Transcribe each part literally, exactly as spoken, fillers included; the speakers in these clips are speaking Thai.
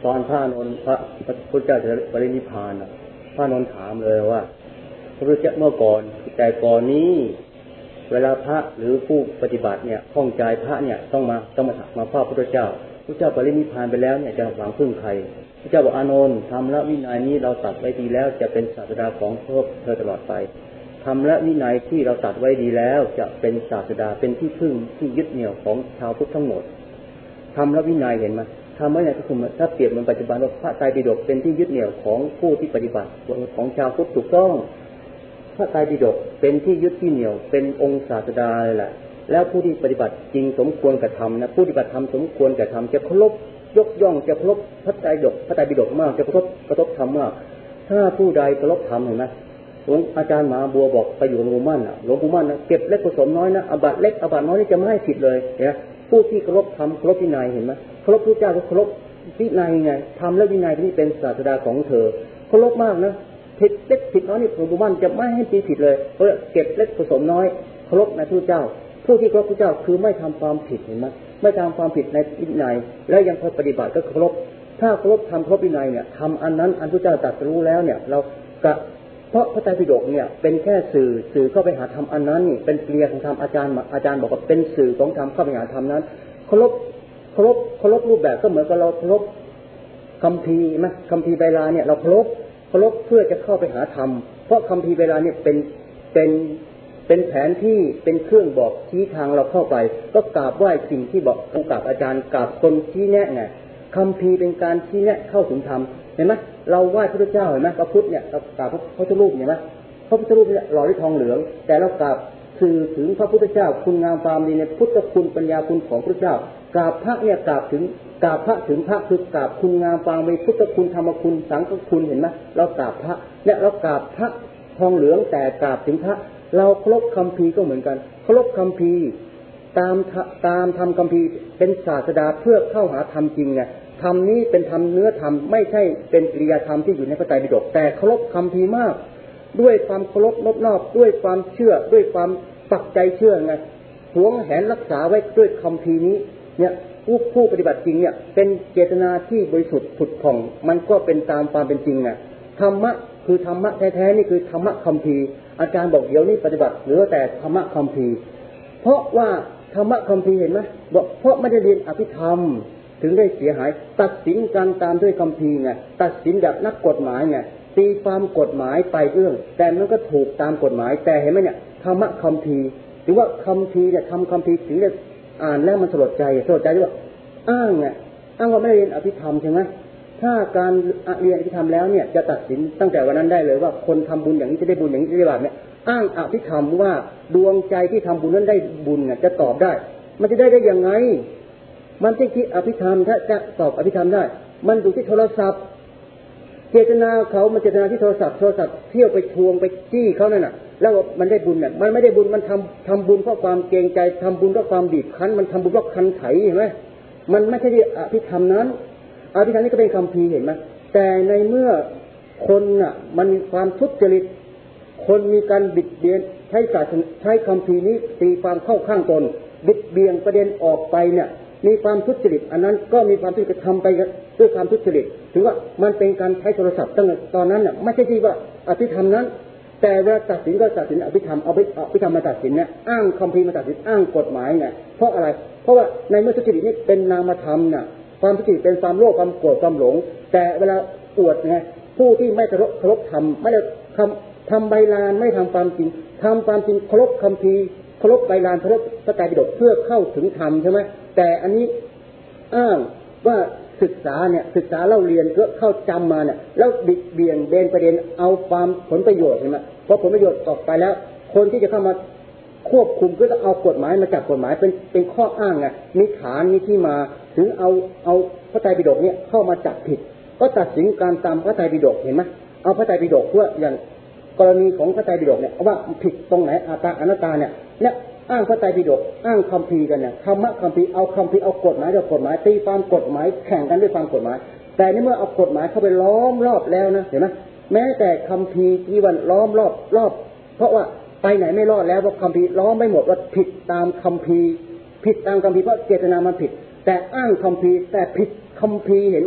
ตอนพระนนท์พระพุทธเจ้าจะปรินิพพานอ่ะพระนนท์ถามเลยว่าพระพุทธเจ้าเมื่อก่อนแต่ก่อนนี้เวลาพระหรือผู้ปฏิบัติเนี่ยข้องใจพระเนี่ยต้องมาต้องมามาเฝ้าพระพุทธเจ้าพระเจ้าปรินิพพานไปแล้วเนี่ยจะหวังพึ่งใครพระเจ้าบอกอานนท์ธรรมและวินัยนี้เราตัดไว้ดีแล้วจะเป็นศาสดาของพวกเธอตลอดไปธรรมและวินัยที่เราตัดไว้ดีแล้วจะเป็นศาสดาเป็นที่พึ่งที่ยึดเหนี่ยวของชาวพุทธทั้งหมดธรรมและวินัยเห็นไหมธรรมะเนี่ยก็คือถ้าเปรียบเหมือนปัจจุบันว่าพระไตรปิฎกเป็นที่ยึดเหนี่ยวของผู้ที่ปฏิบัติของชาวพุทธถูกต้องพระไตรปิฎกเป็นที่ยึดที่เหนี่ยวเป็นองค์ศาสดาเลยแหละแล้วผู้ที่ปฏิบัติจริงสมควรกระทำนะผู้ปฏิบัติธรรมสมควรกระทำจะเคารพยกย่องจะเคารพพระไตรปิฎกพระไตรปิฎกมากจะเคารพกระทบธรรมมากถ้าผู้ใดเคารพธรรมเห็นไหมหลวงอาจารย์มหาบัวบอกไปอยู่หลวงปู่มั่นหลวงปู่มั่นนะเก็บเล็กผสมน้อยนะอาบัติเล็กอาบัติน้อยนี่จะไม่ให้ผิดเลยนะผู้ที่เคารพธรรมเคารพวินัยเห็นไหมเคารพพระเจ้าก็เคารพวินัยไงธรรมและวินัยที่เป็นศาสดาของเธอเคารพมากนะผิดเล็กผิดน้อยนี่หลวงปู่มั่นจะไม่ให้ผิดผิดเลยเพราะเก็บเล็กผสมน้อยเคารพในพระเจ้าผู้ที่เคารพพระเจ้าคือไม่ทำความผิดเห็นไหมไม่ทำความผิดในวินัยและยังปฏิบัติก็เคารพถ้าเคารพทำเคารพวินัยเนี่ยทำอันนั้นอันพระเจ้าตรัสรู้แล้วเนี่ยเรากะเพราะพระไตรปิฎกเนี่ยเป็นแค่สื่อสื่อเข้าไปหาธรรมอันนั้นนี่เป็นเกลียของธรรมอาจารย์อาจารย์บอกว่าเป็นสื่อของธรรมเข้าไปหาธรรมนั้นเคารพเคารพเคารพรูปแบบก็เหมือนกับเราเคารพคัมภีร์มั้ยคัมภีร์ไบลาเนี่ยเราเคารพเคารพเพื่อจะเข้าไปหาธรรมเพราะคัมภีร์ไบลาเนี่ยเป็นเป็นเป็นแผนที่เป็นเครื่องบอกชี้ทางเราเข้าไปก็กราบไหว้สิ่งที่บอกผู้กราบอาจารย์กราบคนชี้แนะไงคัมภีร์เป็นการชี้แนะเข้าถึงธรรมเห็นไหมเราไหว้พระพุทธเจ้าเห็นไหมพระพุทธเนี่ยเรากราบพระพุทธรูปเห็นไหมพระพุทธรูปเนี่ยหล่อด้วยทองเหลืองแต่เรากราบสื่อถึงพระพุทธเจ้าคุณงามความดีในพุทธคุณปัญญาคุณของพระเจ้ากราบพระเนี่ยกราบถึงกราบพระถึงพระคือกราบคุณงามความดีพุทธคุณธรรมคุณสังฆคุณเห็นไหมเรากราบพระเนี่ยเรากราบพระทองเหลืองแต่กราบถึงพระเราเคารพคัมภีร์ก็เหมือนกันเคารพคัมภีร์ตามตามธรรมคัมภีร์เป็นศาสดาเพื่อเข้าหาธรรมจริงไงธรรมนี้เป็นธรรมเนื้อธรรมไม่ใช่เป็นกิริยาธรรมที่อยู่ในพระไตรปิฎกแต่เคารพคัมภีร์มากด้วยความเคารพนอบน้อมด้วยความเชื่อด้วยความปักใจเชื่อไงหวงแหนรักษาไว้ด้วยคัมภีร์นี้เนี่ยผู้ผู้ปฏิบัติจริงเนี่ยเป็นเจตนาที่บริสุทธิ์ผุดผ่องมันก็เป็นตามความเป็นจริงไงธรรมะคือธรรมะแท้ๆนี่คือธรรมะคัมภีร์อาจารย์บอกเดี๋ยวนี้ปฏิบัติเหลือแต่ธรรมะคัมภีร์เพราะว่าธรรมะคัมภีร์เห็นไหมบอกเพราะไม่ได้เรียนอภิธรรมถึงได้เสียหายตัดสินการตามด้วยคัมภีร์ไงตัดสินแบบนักกฎหมายไงตีความกฎหมายไปเรื่องแต่มันก็ถูกตามกฎหมายแต่เห็นไหมเนี่ยธรรมะคัมภีร์หรือว่าคัมภีร์เนี่ยทำคัมภีร์ถึงได้อ่านแล้วมันสลดใจสลดใจด้วยอ้างไงอ้างว่าไม่ได้เรียนอภิธรรมใช่ไหมถ้าการเรียนอภิธรรมแล้วเนี่ยจะตัดสินตั้งแต่วันนั้นได้เลยว่าคนทำบุญอย่างนี้จะได้บุญอย่างนี้จะได้บาปเนี่ยอ้างอภิธรรมว่าดวงใจที่ทำบุญนั้นได้บุญเนี่ยจะตอบได้มันจะได้ได้ยังไงมันที่คิดอภิธรรมถ้าจะตอบอภิธรรมได้มันอยู่ที่โทรศัพท์เจตนาเขามันเจตนาที่โทรศัพท์โทรศัพท์เที่ยวไปทวงไปจี้เขานั่นน่ะแล้วมันได้บุญเนี่ยมันไม่ได้บุญมันทำทำบุญเพราะความเกรงใจทำบุญเพราะความบีบคั้นมันทำบุญเพราะคันไถเห็นไหมมันไม่ใช่ที่อภิธรรมนั้นอภิธรรมนี่ก็เป็นคัมภีร์เห็นไหมแต่ในเมื่อคนน่ะมันมีความทุจริตคนมีการบิดเบียนใช้ศาสนาใช้คัมภีร์นี้ตีความเข้าข้างตนบิดเบียงประเด็นออกไปเนี่ยมีความทุจริตอันนั้นก็มีความที่จะทำไปด้วยความทุจริตถือว่ามันเป็นการใช้โทรศัพท์ตั้งแต่ตอนนั้นน่ะไม่ใช่ที่ว่าอภิธรรมนั้นแต่เวลาตัดสินก็ตัดสินอภิธรรมเอาอภิธรรมมาตัดสินเนี่ยอ้างคัมภีร์มาตัดสินอ้างกฎหมายไงเพราะอะไรเพราะว่าในเมื่อทุจริตนี้เป็นนามธรรมน่ะความทุจริตเป็นความโลภความโกรธความหลงแต่เวลาอวดไงผู้ที่ไม่เคารพเคารพธรรมไม่ได้ทำทำใบลานไม่ทำความจริงทำความจริงเคารพคัมภีร์เคารพใบลานเคารพพระไตรปิฎกเพื่อเข้าถึงธรรมใช่ไหมแต่อันนี้อ้างว่าศึกษาเนี่ยศึกษาเล่าเรียนก็เข้าจำมาเนี่ยแล้วบิดเบี่ยงเบนประเด็นเอาความผลประโยชน์ใช่ไหมพอผลประโยชน์ออกไปแล้วคนที่จะเข้ามาควบคุมก็ต้องเอากฎหมายมาจับกฎหมายเป็นเป็นข้ออ้างไงมีฐานมีที่มาถึงเอาเอาพระไตรปิฎกเนี่ยเข้ามาจับผิดก็ตัดสินการตามพระไตรปิฎกเห็นไหมเอาพระไตรปิฎกเพื่ออย่างกรณีของพระไตรปิฎกเนี่ยว่าผิดตรงไหนอาตาอนัตตาเนี่ยเนี่ยอ้างพระไตรปิฎกอ้างคัมภีร์กันเนี่ยธรรมะคัมภีร์เอาคัมภีร์เอากฎหมายเอากฎหมายตีความกฎหมายแข่งกันด้วยความกฎหมายแต่ในเมื่อเอากฎหมายเข้าไปล้อมรอบแล้วนะเห็นไหมแม้แต่คัมภีร์ที่วันล้อมรอบรอบเพราะว่าไปไหนไม่รอดแล้วเพราะคัมภีร์ล้อมไม่หมดว่าผิดตามคัมภีร์ผิดตามคัมภีร์เพราะเจตนามันผิดแต่อ้างคัมภีร์แต่ผิดคัมภีร์เห็นไหม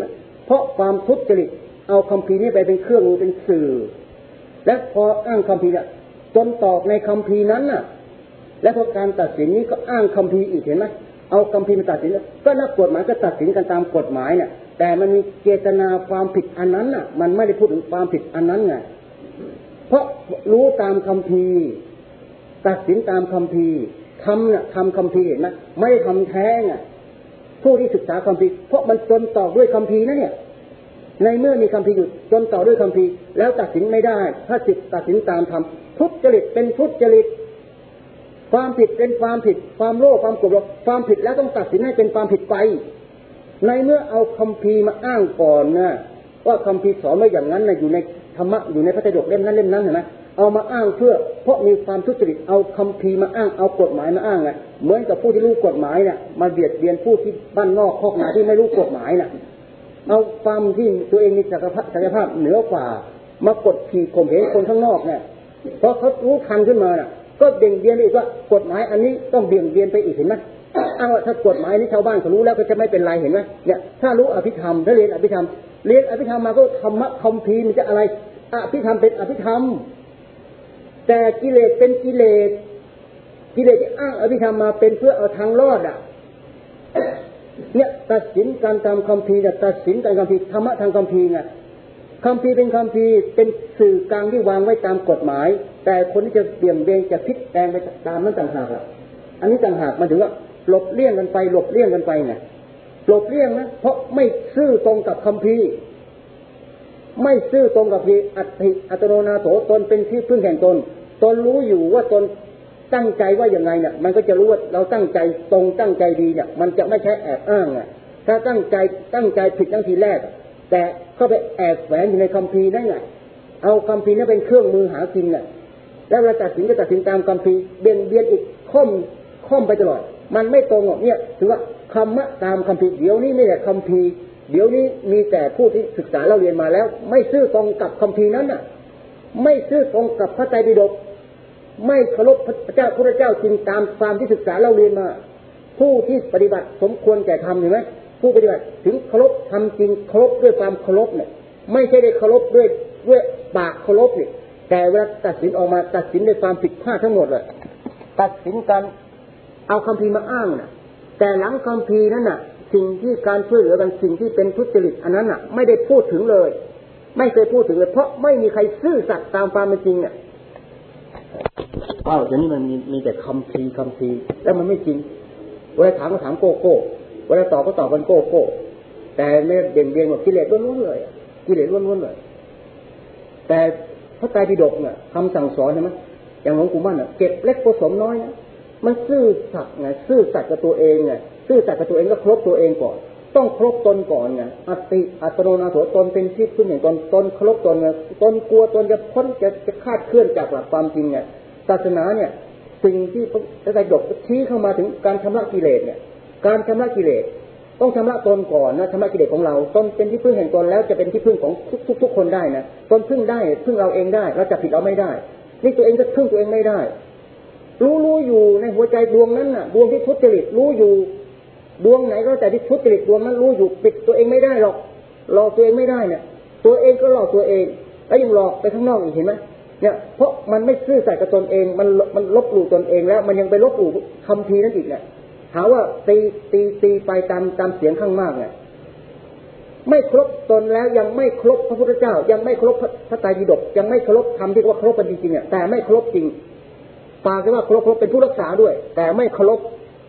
เพราะความทุจริตเอาคัมภีร์นี้ไปเป็นเครื่องมือเป็นสื่อและพออ้างคัมภีร์น่ะจนตอกในคัมภีร์นั้นน่ะและพอการตัดสินนี้ก็อ้างคัมภีร์อีกเห็นไหมเอาคัมภีร์มาตัดสินก็นักกฎหมายก็ตัดสินกันตามกฎหมายเนี่ยแต่มันมีเจตนาความผิดอันนั้นน่ะมันไม่ได้พูดถึงความผิดอันนั้นไงเพราะรู้ตามคัมภีร์ตัดสินตามคัมภีร์ทำน่ะทำคัมภีร์เห็นไหมไม่ได้ทำแท้ไงผู้ที่ศึกษาคัมภีร์เพราะมันจนต่อด้วยคัมภีร์นะเนี่ยในเมื่อมีคัมภีร์อยู่จนต่อด้วยคัมภีร์แล้วตัดสินไม่ได้ถ้าจิตตัดสินตามธรรมทุจริตเป็นทุจริตความผิดเป็นความผิดความโลภความโกรธความผิดแล้วต้องตัดสินให้เป็นความผิดไปในเมื่อเอาคัมภีร์มาอ้างก่อนนะว่าคัมภีร์สอนไว้อย่างนั้นนะอยู่ในธรรมะอยู่ในพระไตรปิฎกเล่มนั้นเล่มนั้นเห็นไหมเอามาอ้างเพื่อเพราะมีความทุจริตเอาคัมภีร์มาอ้างเอากฎหมายมาอ้างไงเหมือนกับผู้ที่รู้กฎหมายเนี่ยมาเบียดเบียนผู้ที่บ้านนอกคอกนาที่ไม่รู้กฎหมายน่ะเอาความที่ตัวเองมีศักยภาพศักยภาพเหนือกว่ามากดขี่ข่มเหงคนข้างนอกเนี่ยเพราะเขารู้ทันขึ้นมาน่ะก็เบี่ยงเบียนไปอีกว่ากฎหมายอันนี้ต้องเบี่ยงเบียนไปอีกเห็นไหมอ้างว่าถ้ากฎหมายนี้ชาวบ้านเขารู้แล้วก็จะไม่เป็นไรเห็นไหมเนี่ยถ้ารู้อภิธรรมถ้าเรียนอภิธรรมเรียนอภิธรรมมาก็ธรรมะคัมภีร์มันจะอะไรอภิธรรมเป็นอภิธรรมแต่กิเลสเป็นกิเลสกิเลสที่อ้างอภิธรรมมาเป็นเพื่อเอาทางรอดอ่ะเนี่ยตัดสินการตามคัมภีร์เนี่ยตัดสินตามคัมภีร์ธรรมะทางคัมภีร์ไงคัมภีร์เป็นคัมภีร์เป็นสื่อกลางที่วางไว้ตามกฎหมายแต่คนที่จะเบี่ยงเบนจะพลิกแปลงไปตามนั้นต่างหากอ่ะอันนี้ต่างหากมันถือว่าหลบเลี่ยงกันไปหลบเลี่ยงกันไปไงหลบเลี่ยงนะเพราะไม่ซื่อตรงกับคัมภีร์ไม่ซื่อตรงกับที่อัตติอัตโนนาโถตนเป็นที่พึ่งแห่งตนตนรู้อยู่ว่าตนตั้งใจว่าอย่างไรเนี่ยมันก็จะรู้ว่าเราตั้งใจตรงตั้งใจดีเนี่ยมันจะไม่ใช่แอบอ้างอ่ะถ้าตั้งใจตั้งใจผิดตั้งทีแรกแต่เข้าไปแอบแฝงอยู่ในคัมภีร์ได้ไงเอาคัมภีร์นั้นเป็นเครื่องมือหากินน่ะแล้วเวลาตัดสินก็ตัดสินตามคัมภีร์เบียนเบียนอีกค่อมค่อมไปตลอดมันไม่ตรงหรอกเนี่ยถือว่าคำว่าตามคัมภีร์เดี๋ยวนี้ไม่แต่คัมภีร์เดี๋ยวนี้มีแต่ผู้ที่ศึกษาเราเรียนมาแล้วไม่ซื่อตรงกับคัมภีร์นั้นน่ะไม่ซื่อตรงกับพระไตรปิฎกไม่เคารพพระเจ้าพระเจ้าจริงตามความที่ศึกษาเราเรียนมาผู้ที่ปฏิบัติสมควรแก่ธรรมเห็นไหมผู้ปฏิบัติถึงเคารพทำจริงเคารพด้วยความเคารพเนี่ยไม่ใช่ได้เคารพด้วยด้วยปากเคารพเนี่ยแต่เวลาตัดสินออกมาตัดสินด้วยความผิดพลาดทั้งหมดเลยตัดสินกันเอาคัมภีร์มาอ้างน่ะแต่หลังคัมภีร์นั้นน่ะสิ่งที่การช่วยเหลือกันสิ่งที่เป็นทุจริตอันนั้นน่ะไม่ได้พูดถึงเลยไม่เคยพูดถึงเลยเพราะไม่มีใครซื่อสัตย์ตามความเป็นจริงเนี่ยอ้าวเดี๋ยวนี้มันมีมีแต่คัมภีร์คัมภีร์แล้วมันไม่จริงเวลาถามก็ถามโก้โก้เวลาตอบก็ตอบกันโก้โก้แต่ไม่เด่นเด่นแบบกิเลสล้วนๆเลยกิเลสล้วนๆเลยแต่พระไตรปิฎกเนี่ยคำสั่งสอนใช่ไหมอย่างหลวงปู่มั่นอ่ะเก็บเล็กผสมน้อยนะมันซื่อสัตย์ไงซื่อสัตย์กับตัวเองไงซื่อสัตย์กับตัวเองก็ครบตัวเองก่อนต้องครบตนก่อนไงอัตติอัตโนนาโถตนเป็นที่พึ่งแห่งตนตนครบตนไงตนกลัวตนจะพ้นจะจะคาดเคลื่อนจากหลักความจริงไงศาสนาเนี่ยสิ่งที่พระไตรปิฎกชี้เข้ามาถึงการชำระกิเลสเนี่ยการชำระกิเลสต้องชำระตนก่อนนะชำระกิเลสของเราตนเป็นที่พึ่งแห่งตนแล้วจะเป็นที่พึ่งของทุกๆทุกคนได้นะตนพึ่งได้พึ่งเราเองได้เราจะผิดเราไม่ได้นี่ตัวเองก็พึ่งตัวเองไม่ได้รู้รู้อยู่ในหัวใจดวงนั้นน่ะดวงที่ทุจริตรู้อยู่ดวงไหนก็แต่ที่ทุจริตดวงนั้นรู้อยู่ปิดตัวเองไม่ได้หรอกหลอกตัวเองไม่ได้เนี่ยตัวเองก็หลอกตัวเองแล้วยังหลอกไปข้างนอกอีกเห็นไหมเนี่ยเพราะมันไม่ซื่อสัตย์กับตนเองมันมันลบหลู่ตนเองแล้วมันยังไปลบหลู่คัมภีร์นั่นอีกเนี่ยหาว่าตีตีตีไปตามตามเสียงข้างมากเนี่ยไม่ครบตนแล้วยังไม่ครบพระพุทธเจ้ายังไม่ครบพระไตรปิฎกยังไม่ครบธรรมที่ว่าครบกันจริงๆเนี่ยแต่ไม่ครบจริงปากว่าครบครบเป็นผู้รักษาด้วยแต่ไม่ครบ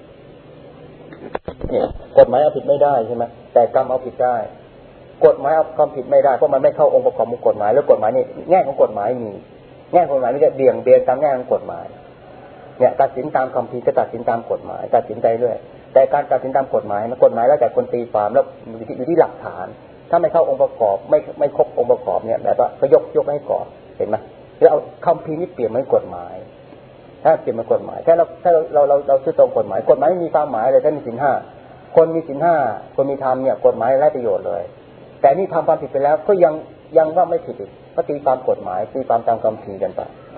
เนี่ยกฎหมายเอาผิดไม่ได้ใช่ไหมแต่กรรมเอาผิดได้กฎหมายเอาความผิดไม่ได้เพราะมันไม่เข้าองค์ประกอบของกฎหมายแล้วกฎหมายนี่แง่ของกฎหมายมีแง่ของกฎหมายไม่ใช่เบี่ยงเบนตามแง่ของกฎหมายเนี่ยตัดสินตามคัมภีร์ก็ตัดสินตามกฎหมายตัดสินใจเรื่อยแต่การตัดสินตามกฎหมายนะกฎหมายแล้วแต่คนตีความแล้วอยู่ที่อยู่ที่หลักฐานถ้าไม่เข้าองค์ประกอบไม่ไม่ครบองค์ประกอบเนี่ยแบบว่าก็ยกยกให้ก่อนเห็นไหมแล้วเอาคัมภีร์นี่เปลี่ยนเป็นกฎหมายถ้าเปลี่ยนเป็นกฎหมายถ้าเราถ้าเราเราเราชื่อตรงกฎหมายกฎหมายไม่มีความหมายเลยถ้ามีศีลห้าคนมีศีลห้าคนมีธรรมเนี่ยกฎหมายไร้ประโยชน์เลยแต่นี่ทำความผิดไปแล้วก็ยังยังว่าไม่ผิดอีกก็ตีตามกฎหมายตีตามตามคัมภีร์กันไป